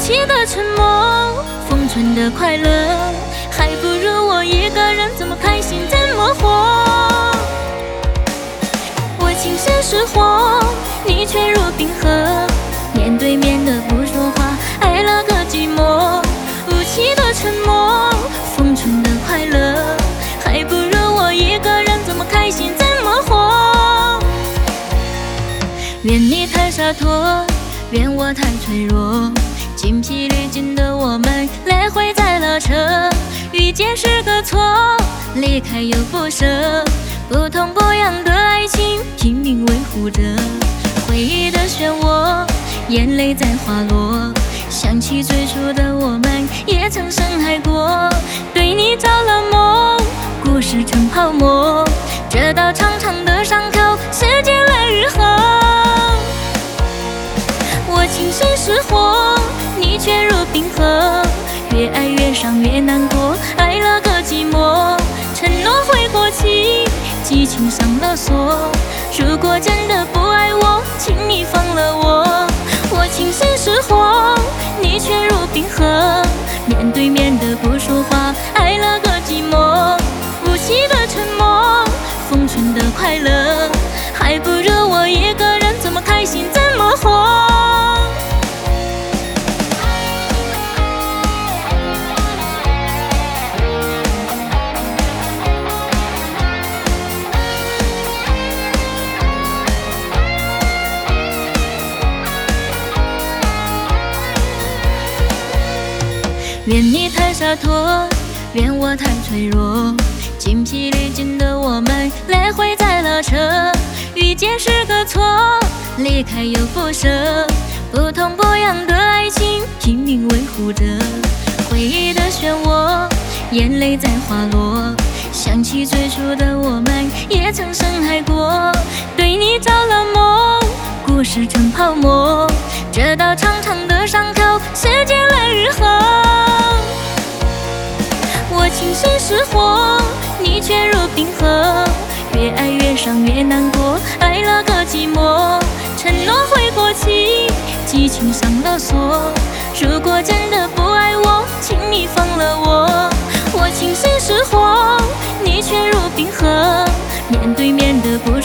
气的沉默，封存的快乐，还不如我一个人，怎么开心怎么活。我情深似火，你却如冰河，面对面的不说话，挨了个寂寞。无气的沉默，封存的快乐，还不如我一个人，怎么开心怎么活。愿你太洒脱，愿我太脆弱，精疲力尽的我们来回在拉扯。遇见是个错，离开又不舍，不痛不痒的爱情拼命维护着。回忆的漩涡，眼泪在滑落，想起最初的我们也曾深爱过。对你着了魔，故事成泡沫，这道长长的伤口，时间来愈合。我情深似火，你却如冰河，越爱越伤越难过，爱了个寂寞。承诺会过期，激情上了锁，如果真的不爱我，请你放了我。我情深似火，你却如冰河，面对面的不说话，爱了个寂寞。无气的沉默，封存的快乐，还不如我一个人，怎么开心怎么活。愿你太洒脱，愿我太脆弱，精疲力尽的我们来回在拉扯。遇见是个错，离开又不舍，不痛不痒的爱情拼命维护着。回忆的漩涡，眼泪在滑落，想起最初的我们也曾深爱过。对你着了魔，故事成泡沫，这道长长的伤口，时间来愈合。我情深似火，你却如冰河，越爱越伤越难过，爱了个寂寞。承诺会过期，激情上了锁，如果真的不爱我，请你放了我。我情深似火，你却如冰河，面对面的不